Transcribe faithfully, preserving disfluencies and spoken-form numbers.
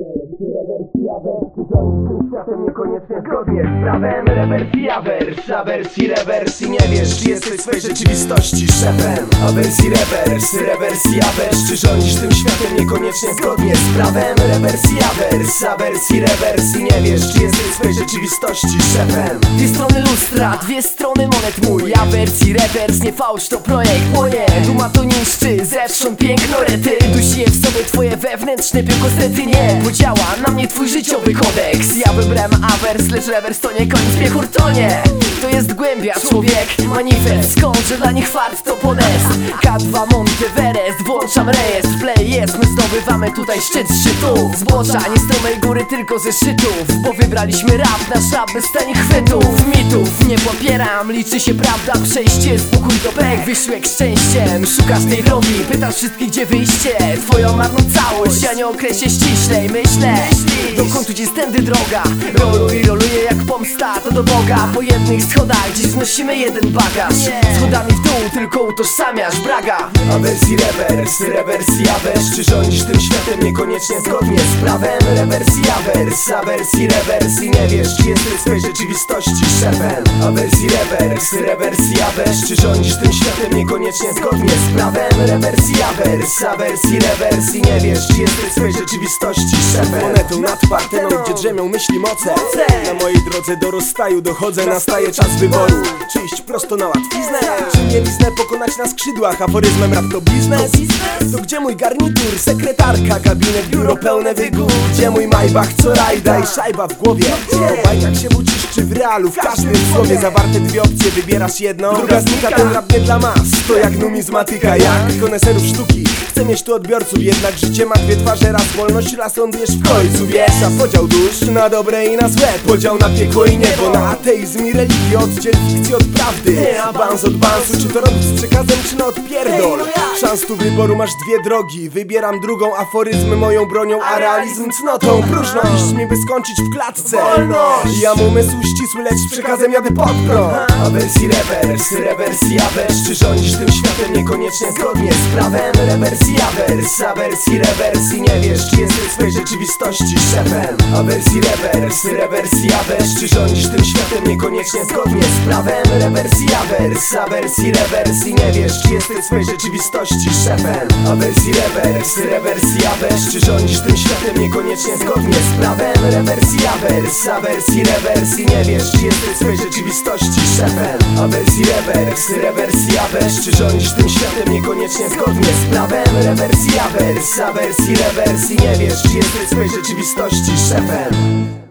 Rewersja wersji, rządzi tym światem niekoniecznie zgodnie z prawem. Rewersja wersja wersji, rewersji, nie wiesz, czy jesteś w swej rzeczywistości szefem. Awersji rewers, rewersja wers, czy rządzisz tym światem niekoniecznie zgodnie z prawem. Rewersja wersja wersji, rewersji, nie wiesz, czy jesteś w swej rzeczywistości szefem. Dwie strony lustra, dwie strony monet mój. Awersji rewers, nie fałsz, to projekt moje. Duma to niszczy, zewsząd piękno rety. Dusi je w sobie twoje wewnętrzne biokosety. Nie podziała na mnie twój życiowy kodeks. Ja wybrałem awers, lecz rewers to nie koniec piechur, to nie. To jest głębia, człowiek, manifest. Skąd, że dla nich fart to podest. K dwa Monteverest, włączam rejestr. Play jest, my zdobywamy tutaj szczyt szczytów. Zbocza, nie stromej góry, tylko ze szczytów. Bo wybraliśmy rap, nasz rap bez tanich chwytów. Mitów nie popieram, liczy się prawda. Przejście, spokój to pech, wysiłek szczęściem. Szukasz tej drogi, pytasz wszystkich gdzie wyjście. Twoją marną całość, ja nie określę ściślej. Myślę, dokąd tu jest tędy droga. Roluj, roluję jak pomsta, to do Boga. Po jednych schodach, gdzieś znosimy jeden bagaż. Schodami w dół, tylko utożsamiasz braga. Awersji rewers, rewersja wers, czy rządzisz tym światem niekoniecznie zgodnie z prawem. Rewersja wers, awersji rewersji, nie wiesz, czy jesteś w swej rzeczywistości szefem. Awersji rewers, rewersja wers, czy rządzisz tym światem niekoniecznie zgodnie z prawem. Rewersja wers, awersji rewersji, nie wiesz, czy jesteś w swej rzeczywistości szefem. Monetą nad parteną, gdzie drzemią myśli moce. Na mojej drodze do rozstaju dochodzę, nastaje czas wyboru. Czy iść prosto na łatwiznę, czy mieliznę pokonać na skrzydłach. Aforyzmem rap to biznes? To gdzie mój garnitur, sekretarka, gabinet, biuro pełne wygód. Gdzie mój Maybach, co rajda i szajba w głowie. Po bajkach się włóczysz, czy w realu, w każdym słowie zawarte dwie opcje, wybierasz jedną. Druga znika, ten rap nie dla mas. To jak numizmatyka, jak koneserów sztuki. Chcę mieć tu odbiorców, jednak życie ma dwie twarze. Raz wolność, raz lądujesz w końcu, wiesz. A podział dusz na dobre i na złe, podział na piekło i niebo, na ateizm i religię. Oddziel fikcję od prawdy, bans od bansu. Czy to robisz z przekazem, czy na odpierdol? Szans tu wyboru, masz dwie drogi. Wybieram drugą, aforyzmy moją bronią, a realizm cnotą. Próżno iść mi, by skończyć w klatce. Ja mam umysł ścisły, lecz z przekazem jadę pod prąd. Awersji rewers, rewersja wers, czy rządzisz tym światem niekoniecznie zgodnie z prawem. Rewersja wers, awersji rewersji, nie wiesz, czy jesteś w swej rzeczywistości szefem. Awersji rewers, rewersja wers, czy rządzisz tym światem niekoniecznie zgodnie z prawem. Rewersja wers, awersji rewersji, nie wiesz, czy jesteś w swej rzeczywistości szefem. Awersji rewers, rewersja wers, czy rządzisz tym światem niekoniecznie zgodnie z prawem. Rewersja wers, awersji rewersji, nie wiesz, czy jesteś w swej rzeczywistości szefem. Awersji rewers, rewersja wers, czy rządzisz tym światem niekoniecznie zgodnie z prawem. Rewersja wers, awersji rewersji, nie wiesz, czy jesteś w swej rzeczywistości szefem.